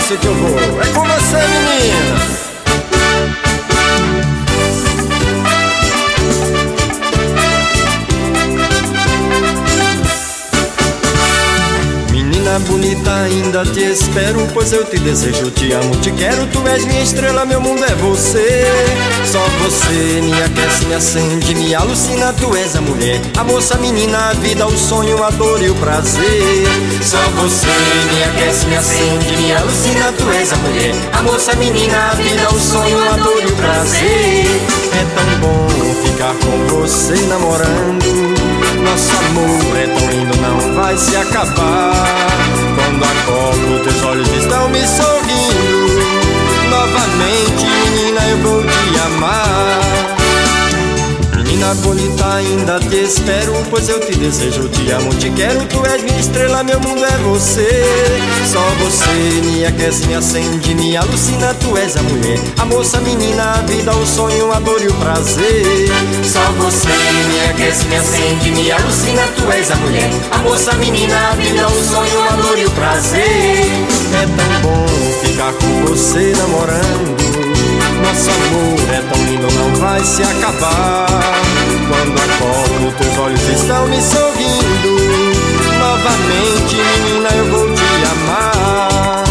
danço que eu vou. É com você, menina. Menina bonita, ainda te espero, pois eu te desejo, te amo, te quero. Tu és minha estrela, meu mundo é você. Só você me aquece, me acende, me alucina. Tu és a mulher, a moça, a menina, a vida, o sonho, a dor e o prazer. Só você me aquece, me acende, me alucina. Tu és a mulher, a moça, a menina, a vida, o sonho, a dor e o prazer. É tão bom ficar com você namorando. Nosso amor é tão lindo, não vai se acabar. Quando acordo, teus olhos estão me sorrindo. Novamente, menina, eu vou te amar. Menina bonita, ainda te espero, pois eu te desejo, te amo, te quero. Tu és minha estrela, meu mundo é você. Só você me aquece, me acende, me alucina. Tu és a mulher, a moça, a menina, a vida, o sonho, a dor e o prazer. Só você me aquece, me acende, me alucina. Tu és a mulher, a moça, a menina, a vida, o sonho, a dor e o prazer. É tão bom ficar com você namorando. Nosso amor é tão lindo, não vai se acabar. Quando acordo, teus olhos estão me sorrindo. Novamente, menina, eu vou te amar.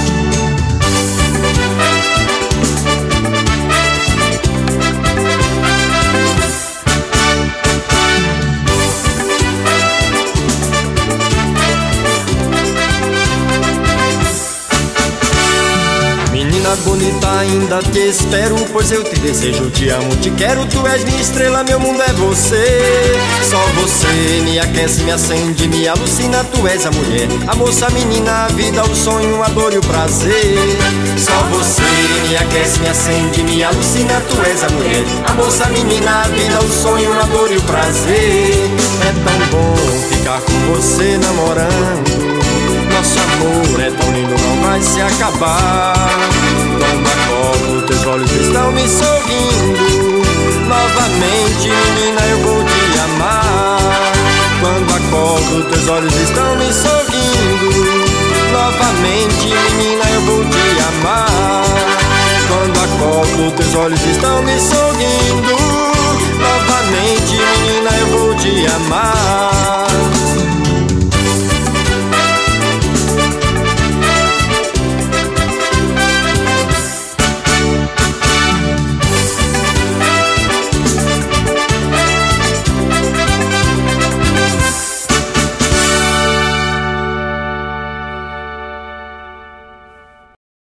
Menina bonita, ainda te espero, pois eu te desejo, te amo, te quero. Tu és minha estrela, meu mundo é você. Só você me aquece, me acende, me alucina. Tu és a mulher, a moça, a menina, a vida, o sonho, a dor e o prazer. Só você me aquece, me acende, me alucina. Tu és a mulher, a moça, a menina, a vida, o sonho, a dor e o prazer. É tão bom ficar com você namorando. Nosso amor é tão lindo, não vai se acabar. Quando acordo, teus olhos estão me sorrindo. Novamente, menina, eu vou te amar. Quando acordo, teus olhos estão me sorrindo. Novamente, menina, eu vou te amar. Quando acordo, teus olhos estão me sorrindo. Novamente, menina, eu vou te amar.